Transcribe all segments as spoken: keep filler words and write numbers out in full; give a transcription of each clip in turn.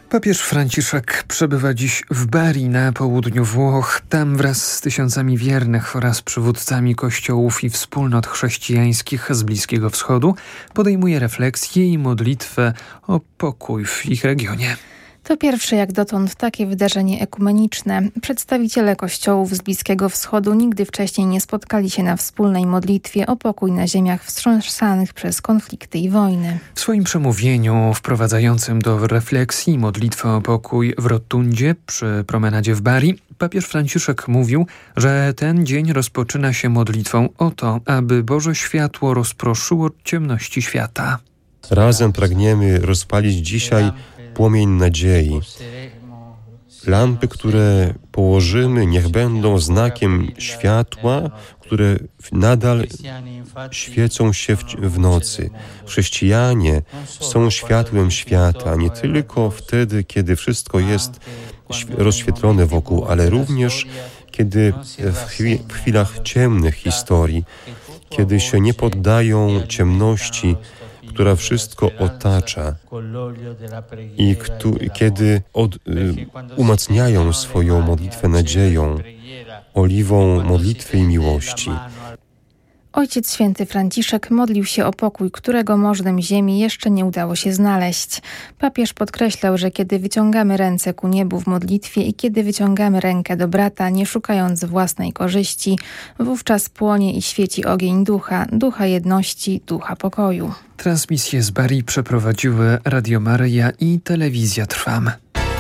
Papież Franciszek przebywa dziś w Bari na południu Włoch. Tam wraz z tysiącami wiernych oraz przywódcami kościołów i wspólnot chrześcijańskich z Bliskiego Wschodu podejmuje refleksję i modlitwę o pokój w ich regionie. To pierwsze jak dotąd takie wydarzenie ekumeniczne. Przedstawiciele kościołów z Bliskiego Wschodu nigdy wcześniej nie spotkali się na wspólnej modlitwie o pokój na ziemiach wstrząsanych przez konflikty i wojny. W swoim przemówieniu wprowadzającym do refleksji modlitwę o pokój w Rotundzie przy promenadzie w Bari papież Franciszek mówił, że ten dzień rozpoczyna się modlitwą o to, aby Boże światło rozproszyło ciemności świata. Razem pragniemy rozpalić dzisiaj płomień nadziei. Lampy, które położymy, niech będą znakiem światła, które nadal świecą się w, w nocy. Chrześcijanie są światłem świata, nie tylko wtedy, kiedy wszystko jest rozświetlone wokół, ale również kiedy w, chwi- w chwilach ciemnych historii, kiedy się nie poddają ciemności, która wszystko otacza i ktu, kiedy od, y, umacniają swoją modlitwę nadzieją, oliwą modlitwy i miłości. Ojciec Święty Franciszek modlił się o pokój, którego możnym ziemi jeszcze nie udało się znaleźć. Papież podkreślał, że kiedy wyciągamy ręce ku niebu w modlitwie i kiedy wyciągamy rękę do brata, nie szukając własnej korzyści, wówczas płonie i świeci ogień ducha, ducha jedności, ducha pokoju. Transmisję z Bari przeprowadziły Radio Maryja i Telewizja Trwam.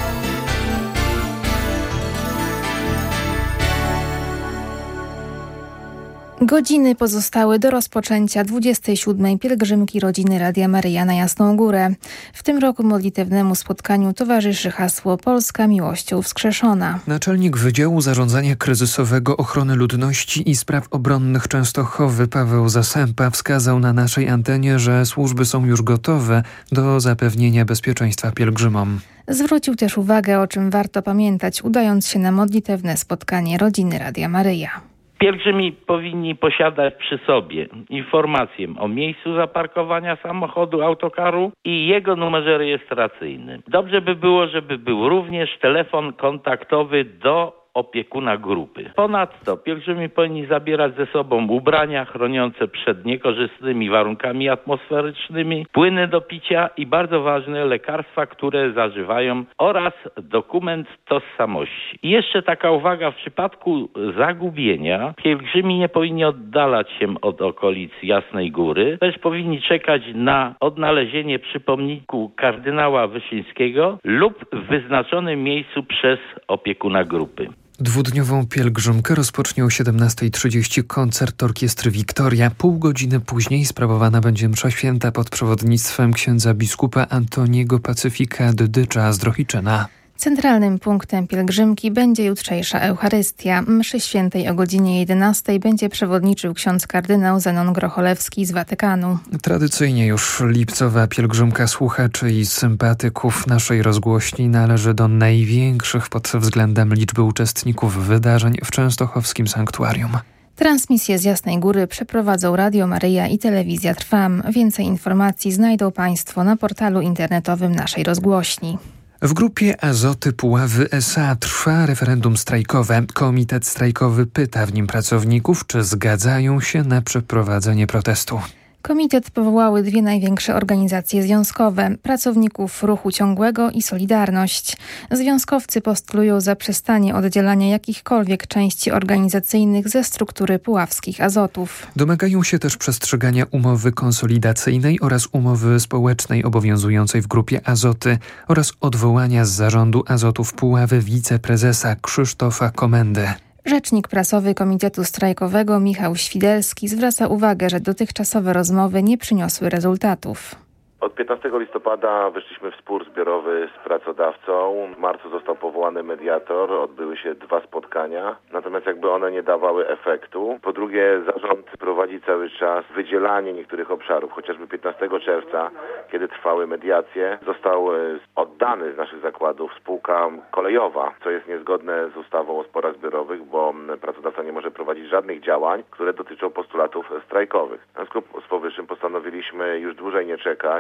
Godziny pozostały do rozpoczęcia dwudziestej siódmej pielgrzymki rodziny Radia Maryja na Jasną Górę. W tym roku modlitewnemu spotkaniu towarzyszy hasło Polska miłością wskrzeszona. Naczelnik Wydziału Zarządzania Kryzysowego Ochrony Ludności i Spraw Obronnych Częstochowy Paweł Zasępa wskazał na naszej antenie, że służby są już gotowe do zapewnienia bezpieczeństwa pielgrzymom. Zwrócił też uwagę, o czym warto pamiętać, udając się na modlitewne spotkanie rodziny Radia Maryja. Pielgrzymi powinni posiadać przy sobie informację o miejscu zaparkowania samochodu, autokaru i jego numerze rejestracyjnym. Dobrze by było, żeby był również telefon kontaktowy do opiekuna grupy. Ponadto pielgrzymi powinni zabierać ze sobą ubrania chroniące przed niekorzystnymi warunkami atmosferycznymi, płyny do picia i bardzo ważne lekarstwa, które zażywają oraz dokument tożsamości. I jeszcze taka uwaga, w przypadku zagubienia pielgrzymi nie powinni oddalać się od okolic Jasnej Góry, lecz powinni czekać na odnalezienie przy pomniku kardynała Wyszyńskiego lub w wyznaczonym miejscu przez opiekuna grupy. Dwudniową pielgrzymkę rozpocznie o siedemnasta trzydzieści koncert orkiestry Wiktoria. Pół godziny później sprawowana będzie msza święta pod przewodnictwem księdza biskupa Antoniego Pacyfika Dydycza z Drohiczyna. Centralnym punktem pielgrzymki będzie jutrzejsza Eucharystia. Mszy świętej o godzinie jedenastej będzie przewodniczył ksiądz kardynał Zenon Grocholewski z Watykanu. Tradycyjnie już lipcowa pielgrzymka słuchaczy i sympatyków naszej rozgłośni należy do największych pod względem liczby uczestników wydarzeń w częstochowskim sanktuarium. Transmisję z Jasnej Góry przeprowadzą Radio Maryja i Telewizja Trwam. Więcej informacji znajdą Państwo na portalu internetowym naszej rozgłośni. W grupie Azoty Puławy S A trwa referendum strajkowe. Komitet strajkowy pyta w nim pracowników, czy zgadzają się na przeprowadzenie protestu. Komitet powołały dwie największe organizacje związkowe – pracowników Ruchu Ciągłego i Solidarność. Związkowcy postulują zaprzestanie oddzielania jakichkolwiek części organizacyjnych ze struktury puławskich Azotów. Domagają się też przestrzegania umowy konsolidacyjnej oraz umowy społecznej obowiązującej w grupie Azoty oraz odwołania z zarządu Azotów Puławy wiceprezesa Krzysztofa Komendy. Rzecznik prasowy Komitetu Strajkowego Michał Świdelski zwraca uwagę, że dotychczasowe rozmowy nie przyniosły rezultatów. Od piętnastego listopada weszliśmy w spór zbiorowy z pracodawcą. W marcu został powołany mediator, odbyły się dwa spotkania, natomiast jakby one nie dawały efektu. Po drugie, zarząd prowadzi cały czas wydzielanie niektórych obszarów, chociażby piętnastego czerwca, kiedy trwały mediacje, został oddany z naszych zakładów spółka kolejowa, co jest niezgodne z ustawą o sporach zbiorowych, bo pracodawca nie może prowadzić żadnych działań, które dotyczą postulatów strajkowych. W związku z powyższym postanowiliśmy już dłużej nie czekać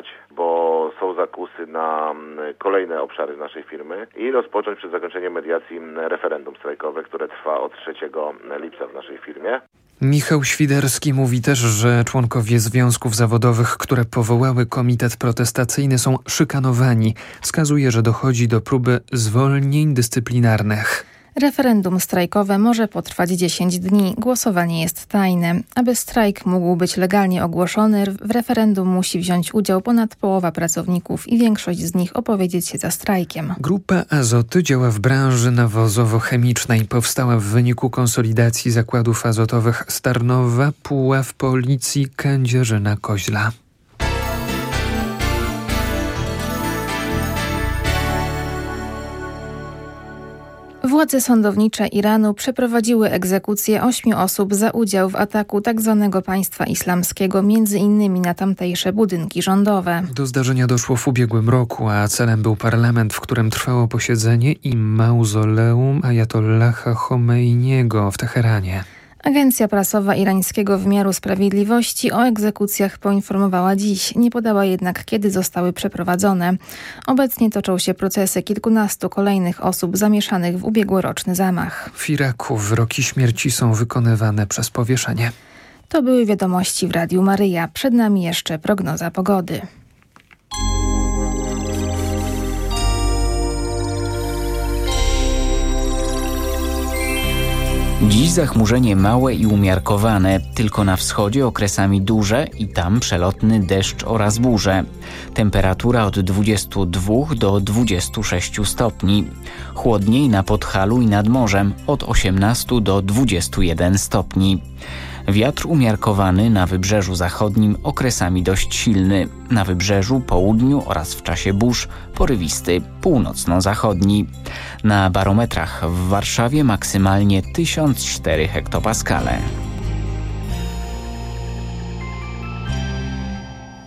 bo są zakusy na kolejne obszary naszej firmy i rozpocząć przed zakończeniem mediacji referendum strajkowe, które trwa od trzeciego lipca w naszej firmie. Michał Świderski mówi też, że członkowie związków zawodowych, które powołały komitet protestacyjny, są szykanowani. Wskazuje, że dochodzi do próby zwolnień dyscyplinarnych. Referendum strajkowe może potrwać dziesięć dni. Głosowanie jest tajne. Aby strajk mógł być legalnie ogłoszony, w referendum musi wziąć udział ponad połowa pracowników i większość z nich opowiedzieć się za strajkiem. Grupa Azoty działa w branży nawozowo-chemicznej. Powstała w wyniku konsolidacji zakładów azotowych Starnowa, Puław, Policji, Kędzierzyna, Koźla. Władze sądownicze Iranu przeprowadziły egzekucję ośmiu osób za udział w ataku tzw. państwa islamskiego, między innymi na tamtejsze budynki rządowe. Do zdarzenia doszło w ubiegłym roku, a celem był parlament, w którym trwało posiedzenie i mauzoleum Ajatollaha Chomeiniego w Teheranie. Agencja prasowa irańskiego wymiaru sprawiedliwości o egzekucjach poinformowała dziś. Nie podała jednak, kiedy zostały przeprowadzone. Obecnie toczą się procesy kilkunastu kolejnych osób zamieszanych w ubiegłoroczny zamach. W Iraku wyroki śmierci są wykonywane przez powieszenie. To były wiadomości w Radiu Maryja. Przed nami jeszcze prognoza pogody. Dziś zachmurzenie małe i umiarkowane, tylko na wschodzie okresami duże i tam przelotny deszcz oraz burze. Temperatura od dwudziestu dwóch do dwudziestu sześciu stopni. Chłodniej na Podhalu i nad morzem od osiemnastu do dwudziestu jeden stopni. Wiatr umiarkowany na wybrzeżu zachodnim okresami dość silny. Na wybrzeżu, południu oraz w czasie burz porywisty północno-zachodni. Na barometrach w Warszawie maksymalnie tysiąc cztery hektopaskale.